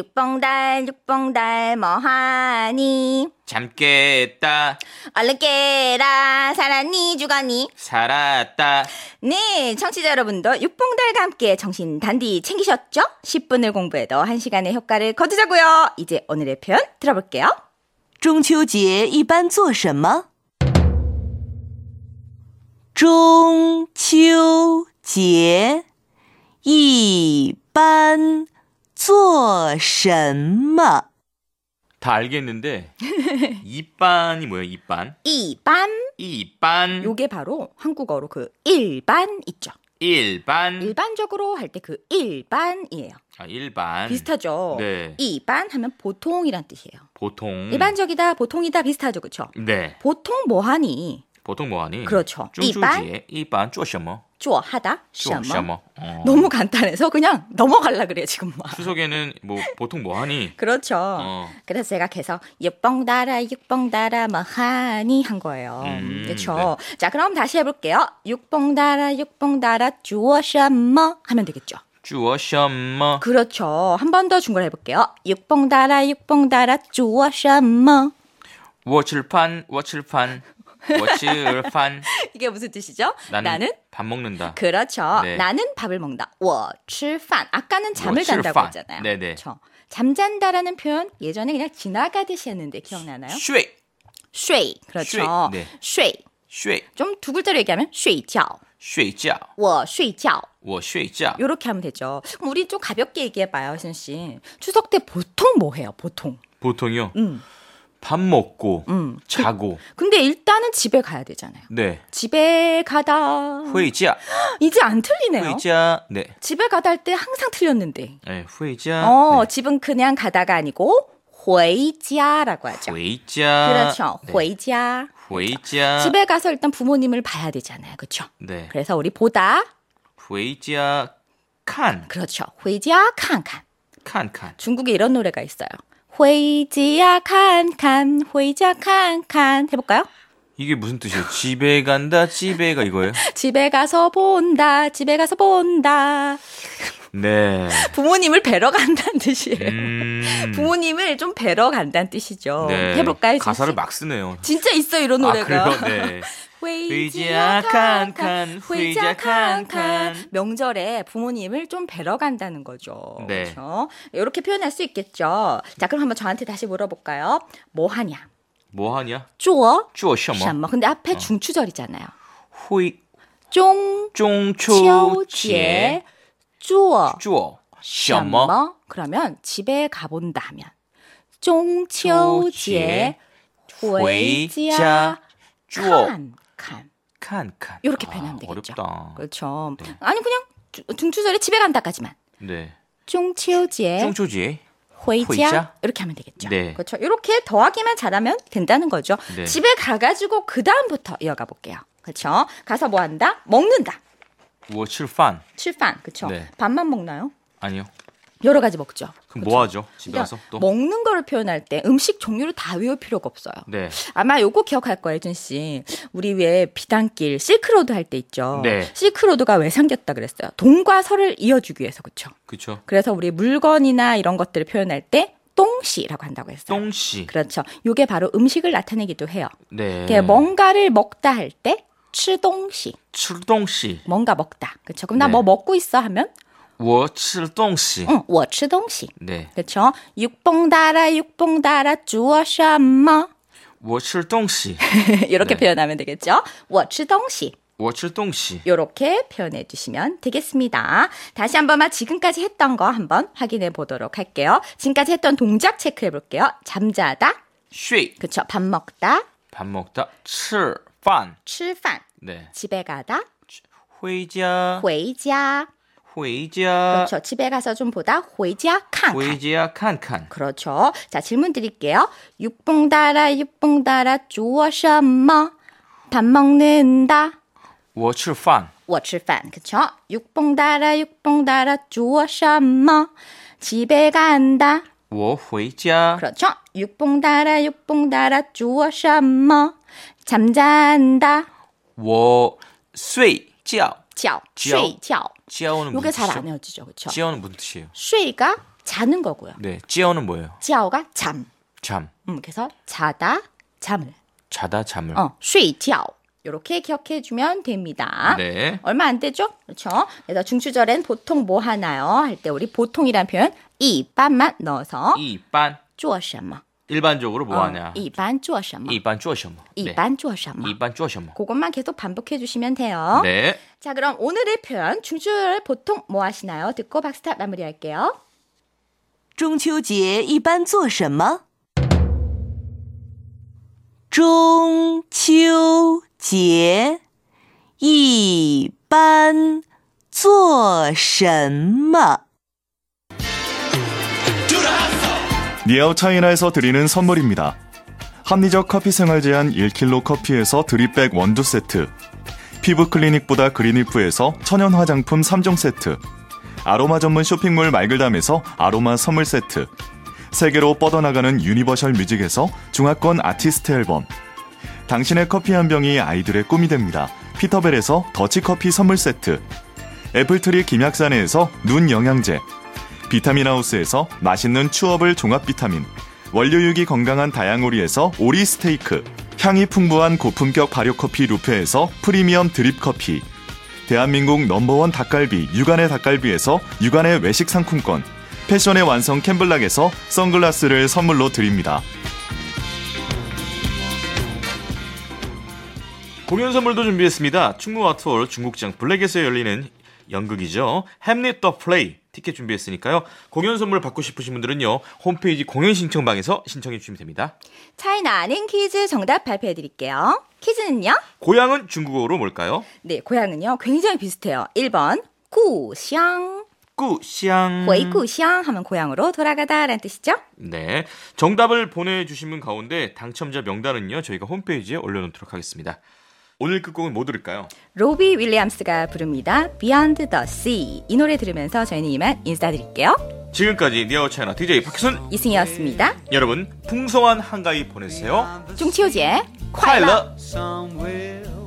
S2: 육봉달 뭐하니?
S1: 잠깼다.
S2: 얼른 깨라. 살았니 죽었니?
S1: 살았다.
S2: 네, 청취자 여러분도 육봉달과 함께 정신 단디 챙기셨죠? 10분을 공부해도 1시간의 효과를 거두자고요. 이제 오늘의 표현 들어볼게요.
S9: 中秋节一般做什么？中秋节一般做什么？
S1: 다 알겠는데 이반이 뭐예요? 이반? 이반.
S2: 요게 바로 한국어로 그 일반 있죠.
S1: 일반.
S2: 일반적으로 할 때 그 일반이에요.
S1: 아, 일반.
S2: 비슷하죠.
S1: 네.
S2: 이반 하면 보통이란 뜻이에요.
S1: 보통.
S2: 일반적이다, 보통이다 비슷하죠, 그렇죠?
S1: 네.
S2: 보통 뭐하니?
S1: 보통 뭐하니?
S2: 그렇죠.
S1: 이반 做什么?
S2: 좋아하다,
S1: 什么?
S2: 너무 간단해서 그냥 넘어갈라 그래요, 지금 막.
S1: 추석에는 뭐 보통 뭐하니?
S2: 그렇죠. 그래서 제가 계속 육봉달아 뭐하니 한 거예요. 그렇죠.
S1: 네.
S2: 자, 그럼 다시 해볼게요. 육봉달아 做什么 하면 되겠죠.
S1: 做什么?
S2: 그렇죠. 한 번 더 중국어로 해볼게요. 육봉달아 做什么?
S1: 我吃饭
S2: 이게 무슨 뜻이죠? 나는
S1: 밥 먹는다.
S2: 그렇죠.
S1: 네.
S2: 나는 밥을 먹는다. 我吃饭. 아까는 잠을 잔다고 했잖아요.
S1: 네네.
S2: 그렇죠. 잠잔다라는 표현 예전에 그냥 지나가듯이 했는데 기억나나요?
S1: 睡.
S2: 睡. 그렇죠.
S1: 睡. 네.
S2: 睡.
S1: 睡.
S2: 좀 두 글자로 얘기하면 睡觉.
S1: 睡觉.
S2: 我睡觉.
S1: 我睡觉.
S2: 이렇게 하면 되죠. 그럼 우리 좀 가볍게 얘기해봐요, 혜순 씨. 추석 때 보통 뭐 해요?
S1: 보통요? 밥 먹고 자고.
S2: 근데 일단은 집에 가야 되잖아요.
S1: 네.
S2: 집에 가다.
S1: 回家.
S2: 이제 안 틀리네요.
S1: 回家. 네.
S2: 집에 가다 할 때 항상 틀렸는데.
S1: 네, 回家. 네.
S2: 집은 그냥 가다가 아니고 回家라고 하죠.
S1: 回家.
S2: 그렇죠.
S1: 네.
S2: 回家.
S1: 回家.
S2: 집에 가서 일단 부모님을 봐야 되잖아요. 그렇죠?
S1: 네.
S2: 그래서 우리 보다.
S1: 回家看.
S2: 그렇죠. 回家看看.
S1: 看看.
S2: 중국에 이런 노래가 있어요. 回家看看, 回家看看. 해볼까요?
S1: 이게 무슨 뜻이에요? 집에 간다, 집에가 이거예요?
S2: 집에 가서 본다, 집에 가서 본다.
S1: 네.
S2: 부모님을 뵈러 간다는 뜻이에요. 부모님을 좀 뵈러 간다는 뜻이죠.
S1: 네.
S2: 해볼까요?
S1: 가사를 막 쓰네요.
S2: 진짜 있어요, 이런 노래가.
S1: 아, 그래요? 네.
S2: 회지야 칸칸 회지야 칸칸 명절에 부모님을 좀 뵈러 간다는 거죠.
S1: 네.
S2: 그렇죠? 이렇게 표현할 수 있겠죠. 자, 그럼 한번 저한테 다시 물어볼까요? 뭐 하냐?
S1: 뭐 하냐?
S2: 做
S1: 做什么?
S2: 什么? 근데 앞에 중추절이잖아요.
S1: 会
S2: 中秋节做
S1: 做什么?
S2: 什么? 그러면 집에 가본다 하면 中秋节回家看 이렇게 표현하면 되겠죠.
S1: 어렵다.
S2: 그렇죠.
S1: 네.
S2: 아니 그냥 중추절에 집에 간다까지만.
S1: 네.
S2: 中秋节
S1: 中秋节
S2: 回家
S1: 회자?
S2: 이렇게 하면 되겠죠.
S1: 네.
S2: 그렇죠. 이렇게 더하기만 잘하면 된다는 거죠.
S1: 네.
S2: 집에 가가지고 그 다음부터 이어가 볼게요. 그렇죠. 가서 뭐 한다? 먹는다.
S1: 我吃饭.
S2: 吃饭. 그렇죠.
S1: 네.
S2: 밥만 먹나요?
S1: 아니요.
S2: 여러 가지 먹죠.
S1: 그럼
S2: 그렇죠?
S1: 뭐 하죠? 집에
S2: 그러니까
S1: 가서 또?
S2: 먹는 거를 표현할 때 음식 종류를 다 외울 필요가 없어요.
S1: 네.
S2: 아마 요거 기억할 거예요, 준 씨. 우리 왜 비단길 실크로드 할 때 있죠.
S1: 네.
S2: 실크로드가 왜 생겼다 그랬어요? 동과 서를 이어주기 위해서 그렇죠.
S1: 그렇죠.
S2: 그래서 우리 물건이나 이런 것들을 표현할 때 똥시라고 한다고 했어요.
S1: 똥시.
S2: 그렇죠. 요게 바로 음식을 나타내기도 해요.
S1: 네.
S2: 뭔가를 먹다 할 때吃东西.
S1: 吃东西.
S2: 뭔가 먹다. 그렇죠. 그럼 나
S1: 네.
S2: 뭐 먹고 있어 하면
S1: 我吃东西.
S2: 응, 我吃东西.
S1: 네.
S2: 그렇죠. 육봉달아 육봉달아 做什么?
S1: 我吃东西.
S2: 이렇게
S1: 네.
S2: 표현하면 되겠죠. 我吃东西.
S1: 我吃东西.
S2: 이렇게 표현해 주시면 되겠습니다. 다시 한 번만 지금까지 했던 거 한번 확인해 보도록 할게요. 지금까지 했던 동작 체크해 볼게요. 잠자다.
S1: 睡.
S2: 그렇죠. 밥 먹다.
S1: 밥 먹다. 吃饭.
S2: 吃饭.
S1: 네.
S2: 집에 가다.
S1: 回家.
S2: 回家.
S1: 回家.
S2: 그렇죠. 집에 가서 좀 보다. 回家看看.
S1: 回家看看.
S2: 그렇죠. 자, 질문 드릴게요. 육봉달아 육봉달아 做什么? 밥 먹는다.
S1: 我吃饭.
S2: 我吃饭. 그렇죠. 육봉달아 육봉달아 做什么? 집에 간다.
S1: 我回家.
S2: 그렇죠. 육봉달아 육봉달아 做什么? 잠잔다.
S1: 我睡觉.
S2: 觉. 睡觉.
S1: 찌아오는
S2: 요게
S1: 무슨
S2: 잘
S1: 뜻이죠?
S2: 안 외워지죠. 그렇죠.
S1: 찌아오는 무슨 뜻이에요?
S2: 睡가 자는 거고요.
S1: 네. 찌아오는 뭐예요?
S2: 觉가 잠.
S1: 잠.
S2: 그래서 자다 잠을.
S1: 자다 잠을.
S2: 睡觉. 이렇게 기억해 주면 됩니다.
S1: 네.
S2: 얼마 안 되죠? 그렇죠? 그래서 중추절엔 보통 뭐 하나요? 할 때 우리 보통이란 표현 이반만 넣어서
S1: 一般.
S2: 做什么?
S1: 일반적으로 뭐 하냐?
S2: 一般做什么?
S1: 一般做什么?
S2: 一般做什么?
S1: 一般做什么?
S2: 그것만 계속 반복해 주시면 돼요.
S1: 네.
S2: 자, 그럼 오늘의 표현 중추절 보통 뭐 하시나요? 듣고 박스탑 마무리할게요.
S9: 中秋节一般做什么？中秋节一般做什么？
S10: 니아오 차이나에서 드리는 선물입니다. 합리적 커피 생활 제한 1kg 커피에서 드립백 원두 세트, 피부 클리닉보다 그린리프에서 천연 화장품 3종 세트, 아로마 전문 쇼핑몰 말글담에서 아로마 선물 세트, 세계로 뻗어나가는 유니버셜 뮤직에서 중화권 아티스트 앨범, 당신의 커피 한 병이 아이들의 꿈이 됩니다. 피터벨에서 더치커피 선물 세트, 애플트리 김약사네에서 눈 영양제, 비타민하우스에서 맛있는 추어블 종합 비타민, 원료육이 건강한 다양오리에서 오리 스테이크, 향이 풍부한 고품격 발효커피 루페에서 프리미엄 드립커피, 대한민국 넘버원 닭갈비 육안의 닭갈비에서 육안의 외식 상품권, 패션의 완성 캠블락에서 선글라스를 선물로 드립니다.
S1: 공연 선물도 준비했습니다. 충무 아트홀 중국장 블랙에서 열리는 연극이죠. 햄릿 더 플레이 티켓 준비했으니까요. 공연 선물 받고 싶으신 분들은요. 홈페이지 공연 신청방에서 신청해 주시면 됩니다.
S2: 차이나 아는 퀴즈 정답 발표해 드릴게요. 퀴즈는요?
S1: 고향은 중국어로 뭘까요?
S2: 네, 고향은요. 굉장히 비슷해요. 1번故乡.
S1: 故乡.
S2: 回故乡 하면 고향으로 돌아가다라는 뜻이죠?
S1: 네. 정답을 보내주신 분 가운데 당첨자 명단은요. 저희가 홈페이지에 올려놓도록 하겠습니다. 오늘 끝곡은 뭐 들을까요?
S2: 로비 윌리엄스가 부릅니다. Beyond the Sea. 이 노래 들으면서 저희는 이만 인사드릴게요.
S1: 지금까지 니아오 차이나 DJ 박희순
S2: 이승희였습니다.
S1: 여러분 풍성한 한가위 보내세요.
S2: 中秋节
S1: 快乐.
S11: Somewhere